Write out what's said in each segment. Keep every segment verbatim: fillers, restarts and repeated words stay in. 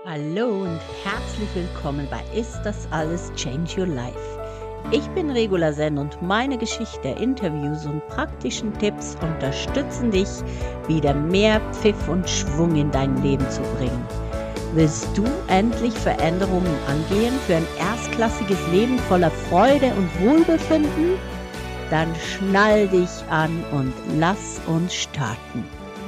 Hallo und herzlich willkommen bei Ist das alles Change Your Life? Ich bin Regula Sen und meine Geschichte, Interviews und praktischen Tipps unterstützen dich, wieder mehr Pfiff und Schwung in dein Leben zu bringen. Willst du endlich Veränderungen angehen für ein erstklassiges Leben voller Freude und Wohlbefinden? Dann schnall dich an und lass uns starten.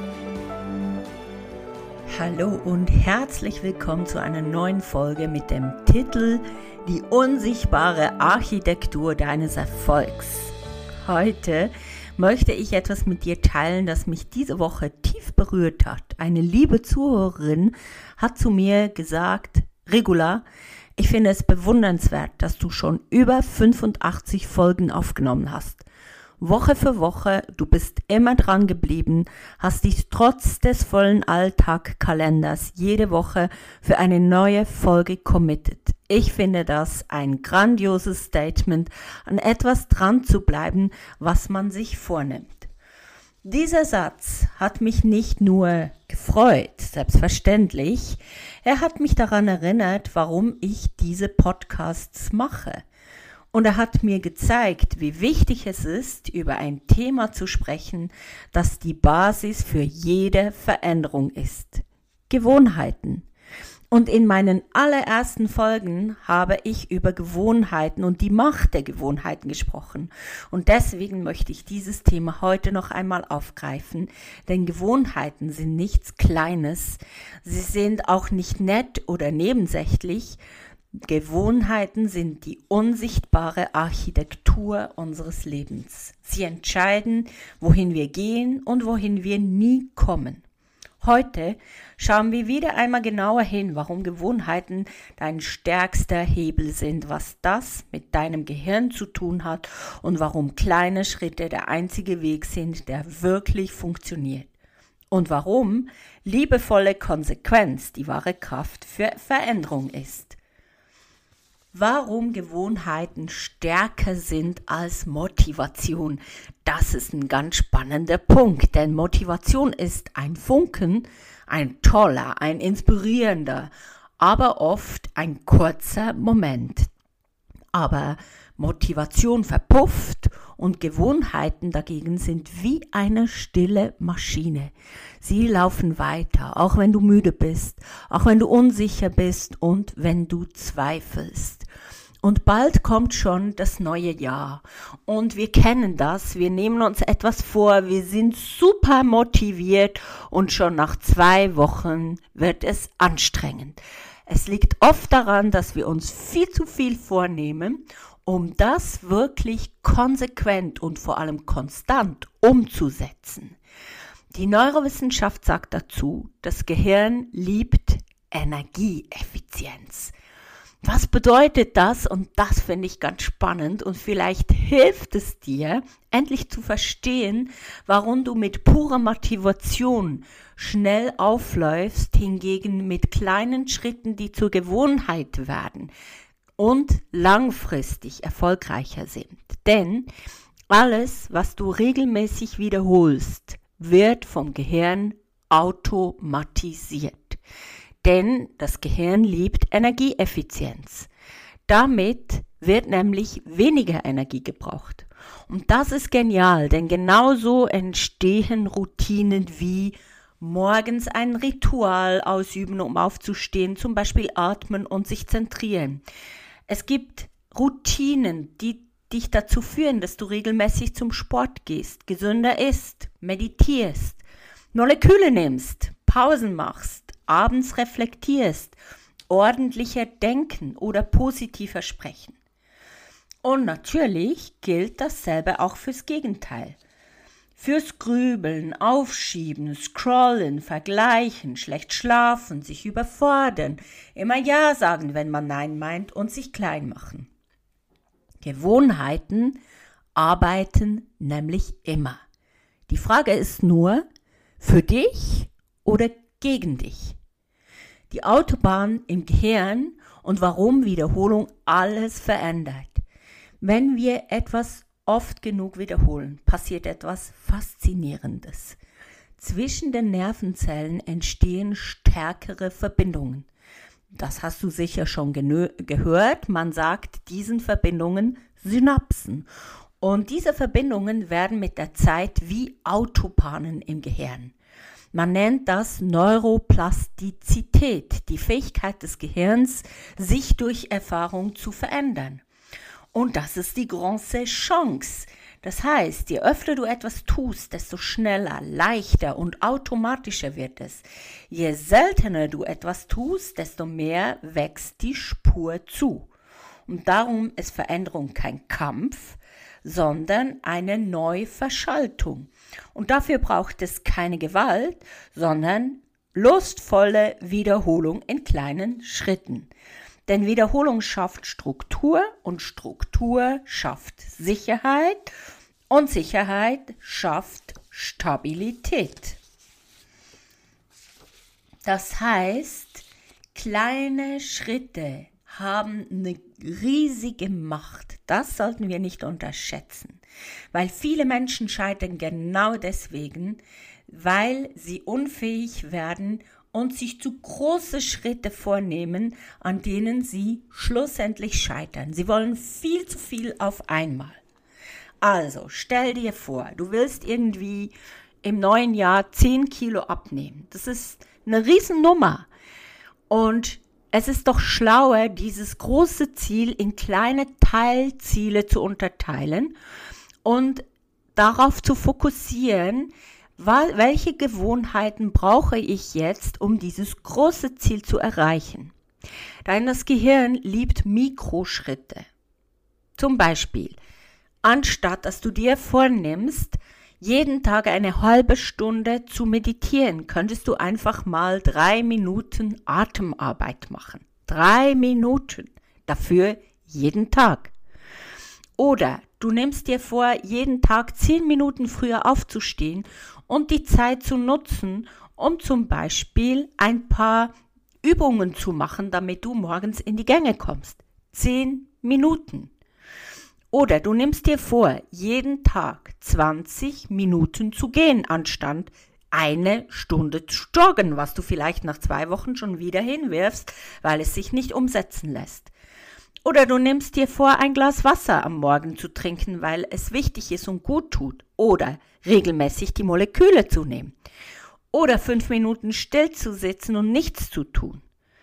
Hallo und herzlich willkommen zu einer neuen Folge mit dem Titel Die unsichtbare Architektur deines Erfolgs. Heute möchte ich etwas mit dir teilen, das mich diese Woche tief berührt hat. Eine liebe Zuhörerin hat zu mir gesagt: Regula, ich finde es bewundernswert, dass du schon über fünfundachtzig Folgen aufgenommen hast. Woche für Woche, du bist immer dran geblieben, hast dich trotz des vollen Alltagkalenders jede Woche für eine neue Folge committed. Ich finde das ein grandioses Statement, an etwas dran zu bleiben, was man sich vornimmt. Dieser Satz hat mich nicht nur gefreut, selbstverständlich, er hat mich daran erinnert, warum ich diese Podcasts mache. Und er hat mir gezeigt, wie wichtig es ist, über ein Thema zu sprechen, das die Basis für jede Veränderung ist. Gewohnheiten. Und in meinen allerersten Folgen habe ich über Gewohnheiten und die Macht der Gewohnheiten gesprochen. Und deswegen möchte ich dieses Thema heute noch einmal aufgreifen, denn Gewohnheiten sind nichts Kleines. Sie sind auch nicht nett oder nebensächlich. Gewohnheiten sind die unsichtbare Architektur unseres Lebens. Sie entscheiden, wohin wir gehen und wohin wir nie kommen. Heute schauen wir wieder einmal genauer hin, warum Gewohnheiten dein stärkster Hebel sind, was das mit deinem Gehirn zu tun hat und warum kleine Schritte der einzige Weg sind, der wirklich funktioniert. Und warum liebevolle Konsequenz die wahre Kraft für Veränderung ist. Warum Gewohnheiten stärker sind als Motivation? Das ist ein ganz spannender Punkt, denn Motivation ist ein Funken, ein toller, ein inspirierender, aber oft ein kurzer Moment. Aber Motivation verpufft und Gewohnheiten dagegen sind wie eine stille Maschine. Sie laufen weiter, auch wenn du müde bist, auch wenn du unsicher bist und wenn du zweifelst. Und bald kommt schon das neue Jahr und wir kennen das, wir nehmen uns etwas vor, wir sind super motiviert und schon nach zwei Wochen wird es anstrengend. Es liegt oft daran, dass wir uns viel zu viel vornehmen, um das wirklich konsequent und vor allem konstant umzusetzen. Die Neurowissenschaft sagt dazu, das Gehirn liebt Energieeffizienz. Was bedeutet das? Und das finde ich ganz spannend und vielleicht hilft es dir, endlich zu verstehen, warum du mit purer Motivation schnell aufläufst, hingegen mit kleinen Schritten, die zur Gewohnheit werden und langfristig erfolgreicher sind. Denn alles, was du regelmäßig wiederholst, wird vom Gehirn automatisiert. Denn das Gehirn liebt Energieeffizienz. Damit wird nämlich weniger Energie gebraucht. Und das ist genial, denn genauso entstehen Routinen wie morgens ein Ritual ausüben, um aufzustehen, zum Beispiel atmen und sich zentrieren. Es gibt Routinen, die dich dazu führen, dass du regelmäßig zum Sport gehst, gesünder isst, meditierst, Moleküle nimmst, Pausen machst, abends reflektierst, ordentlicher denken oder positiver sprechen. Und natürlich gilt dasselbe auch fürs Gegenteil. Fürs Grübeln, Aufschieben, Scrollen, Vergleichen, schlecht schlafen, sich überfordern, immer Ja sagen, wenn man Nein meint und sich klein machen. Gewohnheiten arbeiten nämlich immer. Die Frage ist nur, für dich oder gegen dich? Die Autobahn im Gehirn und warum Wiederholung alles verändert. Wenn wir etwas oft genug wiederholen, passiert etwas Faszinierendes. Zwischen den Nervenzellen entstehen stärkere Verbindungen. Das hast du sicher schon genö- gehört. Man sagt diesen Verbindungen Synapsen. Und diese Verbindungen werden mit der Zeit wie Autobahnen im Gehirn. Man nennt das Neuroplastizität, die Fähigkeit des Gehirns, sich durch Erfahrung zu verändern. Und das ist die große Chance. Das heißt, je öfter du etwas tust, desto schneller, leichter und automatischer wird es. Je seltener du etwas tust, desto mehr wächst die Spur zu. Und darum ist Veränderung kein Kampf, sondern eine Neuverschaltung. Und dafür braucht es keine Gewalt, sondern lustvolle Wiederholung in kleinen Schritten. Denn Wiederholung schafft Struktur und Struktur schafft Sicherheit und Sicherheit schafft Stabilität. Das heißt, kleine Schritte haben eine riesige Macht. Das sollten wir nicht unterschätzen, weil viele Menschen scheitern genau deswegen, weil sie unfähig werden und sich zu große Schritte vornehmen, an denen sie schlussendlich scheitern. Sie wollen viel zu viel auf einmal. Also, stell dir vor, du willst irgendwie im neuen Jahr zehn Kilo abnehmen. Das ist eine Riesennummer. Und es ist doch schlauer, dieses große Ziel in kleine Teilziele zu unterteilen und darauf zu fokussieren, welche Gewohnheiten brauche ich jetzt, um dieses große Ziel zu erreichen? Denn das Gehirn liebt Mikroschritte. Zum Beispiel, anstatt dass du dir vornimmst, jeden Tag eine halbe Stunde zu meditieren, könntest du einfach mal drei Minuten Atemarbeit machen. Drei Minuten. Dafür jeden Tag. Oder du nimmst dir vor, jeden Tag zehn Minuten früher aufzustehen und die Zeit zu nutzen, um zum Beispiel ein paar Übungen zu machen, damit du morgens in die Gänge kommst. Zehn Minuten. Oder du nimmst dir vor, jeden Tag zwanzig Minuten zu gehen, anstatt eine Stunde zu joggen, was du vielleicht nach zwei Wochen schon wieder hinwirfst, weil es sich nicht umsetzen lässt. Oder du nimmst dir vor, ein Glas Wasser am Morgen zu trinken, weil es wichtig ist und gut tut. Oder regelmäßig die Moleküle zu nehmen. Oder fünf Minuten still zu sitzen und nichts zu tun.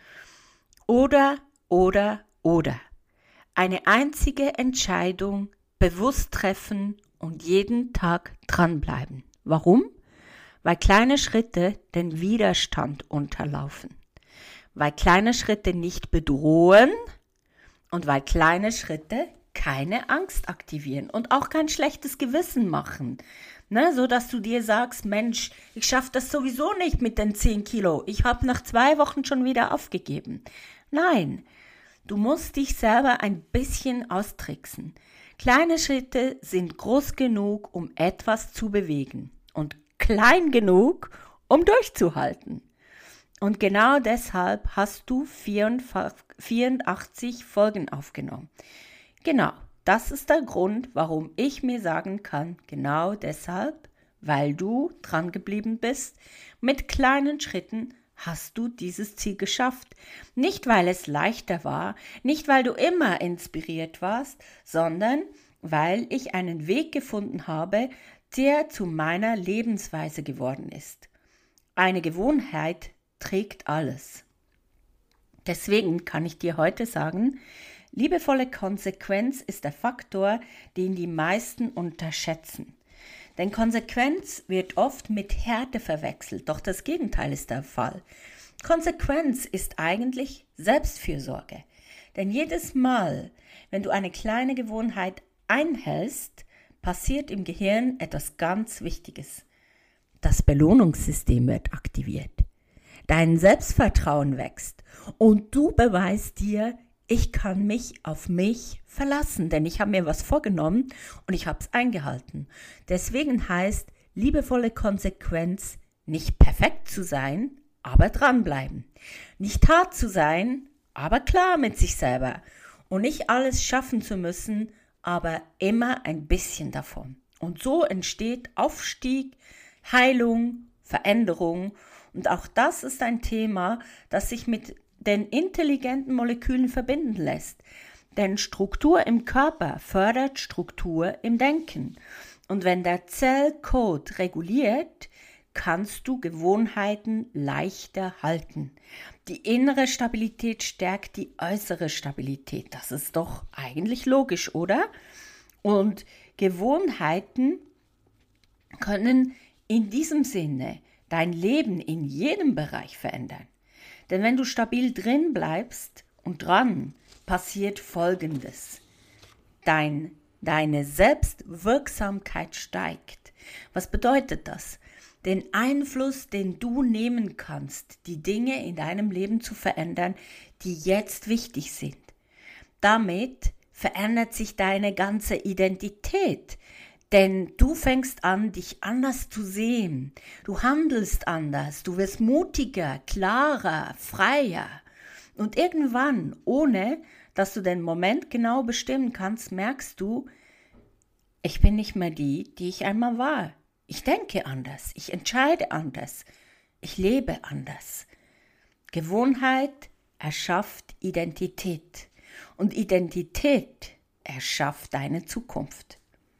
Oder, oder, oder. Eine einzige Entscheidung bewusst treffen und jeden Tag dranbleiben. Warum? Weil kleine Schritte den Widerstand unterlaufen. Weil kleine Schritte nicht bedrohen und weil kleine Schritte keine Angst aktivieren und auch kein schlechtes Gewissen machen. Ne, so dass du dir sagst, Mensch, ich schaffe das sowieso nicht mit den zehn Kilo. Ich habe nach zwei Wochen schon wieder aufgegeben. Nein, du musst dich selber ein bisschen austricksen. Kleine Schritte sind groß genug, um etwas zu bewegen und klein genug, um durchzuhalten. Und genau deshalb hast du vierundachtzig Folgen aufgenommen. Genau, das ist der Grund, warum ich mir sagen kann, genau deshalb, weil du dran geblieben bist, mit kleinen Schritten hast du dieses Ziel geschafft. Nicht, weil es leichter war, nicht, weil du immer inspiriert warst, sondern weil ich einen Weg gefunden habe, der zu meiner Lebensweise geworden ist. Eine Gewohnheit trägt alles. Deswegen kann ich dir heute sagen, liebevolle Konsequenz ist der Faktor, den die meisten unterschätzen. Denn Konsequenz wird oft mit Härte verwechselt, doch das Gegenteil ist der Fall. Konsequenz ist eigentlich Selbstfürsorge. Denn jedes Mal, wenn du eine kleine Gewohnheit einhältst, passiert im Gehirn etwas ganz Wichtiges. Das Belohnungssystem wird aktiviert. Dein Selbstvertrauen wächst und du beweist dir, ich kann mich auf mich verlassen, denn ich habe mir was vorgenommen und ich habe es eingehalten. Deswegen heißt liebevolle Konsequenz, nicht perfekt zu sein, aber dranbleiben. Nicht hart zu sein, aber klar mit sich selber. Und nicht alles schaffen zu müssen, aber immer ein bisschen davon. Und so entsteht Aufstieg, Heilung, Veränderung. Und auch das ist ein Thema, das sich mit den intelligenten Molekülen verbinden lässt. Denn Struktur im Körper fördert Struktur im Denken. Und wenn der Zellcode reguliert, kannst du Gewohnheiten leichter halten. Die innere Stabilität stärkt die äußere Stabilität. Das ist doch eigentlich logisch, oder? Und Gewohnheiten können in diesem Sinne dein Leben in jedem Bereich verändern. Denn wenn du stabil drin bleibst und dran, passiert Folgendes. Dein, deine Selbstwirksamkeit steigt. Was bedeutet das? Den Einfluss, den du nehmen kannst, die Dinge in deinem Leben zu verändern, die jetzt wichtig sind. Damit verändert sich deine ganze Identität. Denn du fängst an, dich anders zu sehen. Du handelst anders, du wirst mutiger, klarer, freier. Und irgendwann, ohne dass du den Moment genau bestimmen kannst, merkst du, ich bin nicht mehr die, die ich einmal war. Ich denke anders, ich entscheide anders, ich lebe anders. Gewohnheit erschafft Identität und Identität erschafft deine Zukunft.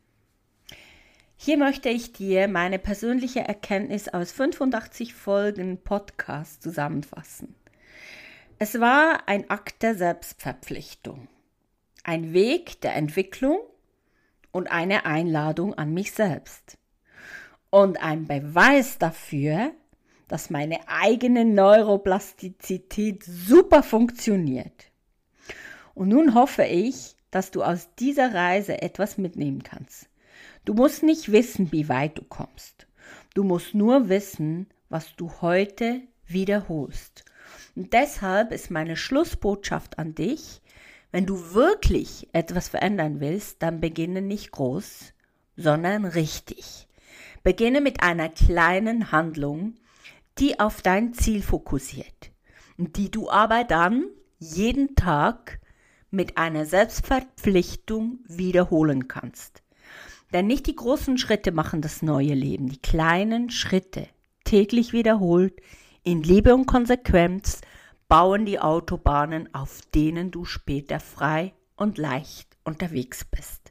Hier möchte ich dir meine persönliche Erkenntnis aus fünfundachtzig Folgen Podcast zusammenfassen. Es war ein Akt der Selbstverpflichtung, ein Weg der Entwicklung und eine Einladung an mich selbst. Und ein Beweis dafür, dass meine eigene Neuroplastizität super funktioniert. Und nun hoffe ich, dass du aus dieser Reise etwas mitnehmen kannst. Du musst nicht wissen, wie weit du kommst. Du musst nur wissen, was du heute wiederholst. Und deshalb ist meine Schlussbotschaft an dich, wenn du wirklich etwas verändern willst, dann beginne nicht groß, sondern richtig. Beginne mit einer kleinen Handlung, die auf dein Ziel fokussiert und die du aber dann jeden Tag mit einer Selbstverpflichtung wiederholen kannst. Denn nicht die großen Schritte machen das neue Leben, die kleinen Schritte, täglich wiederholt, in Liebe und Konsequenz, bauen die Autobahnen, auf denen du später frei und leicht unterwegs bist.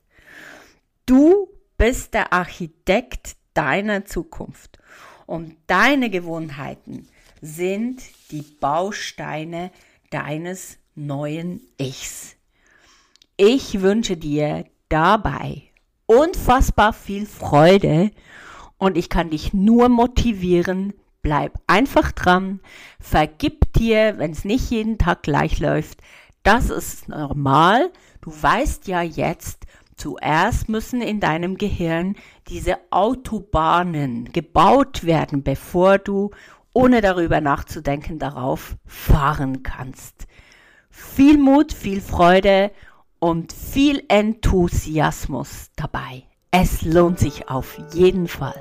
Du bist der Architekt deiner Zukunft und deine Gewohnheiten sind die Bausteine deines neuen Ichs. Ich wünsche dir dabei unfassbar viel Freude und ich kann dich nur motivieren, bleib einfach dran, vergib dir, wenn es nicht jeden Tag gleich läuft, das ist normal, du weißt ja jetzt, zuerst müssen in deinem Gehirn diese Autobahnen gebaut werden, bevor du, ohne darüber nachzudenken, darauf fahren kannst. Viel Mut, viel Freude und viel Enthusiasmus dabei. Es lohnt sich auf jeden Fall.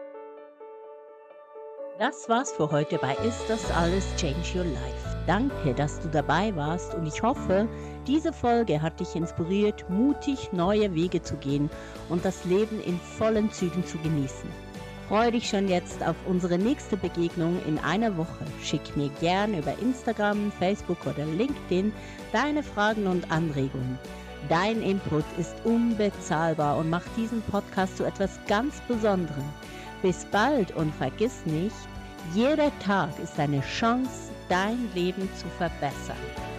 Das war's für heute bei Ist das alles Change Your Life. Danke, dass du dabei warst und ich hoffe, diese Folge hat dich inspiriert, mutig neue Wege zu gehen und das Leben in vollen Zügen zu genießen. Freue dich schon jetzt auf unsere nächste Begegnung in einer Woche. Schick mir gerne über Instagram, Facebook oder LinkedIn deine Fragen und Anregungen. Dein Input ist unbezahlbar und macht diesen Podcast zu etwas ganz Besonderem. Bis bald und vergiss nicht, jeder Tag ist eine Chance, dein Leben zu verbessern.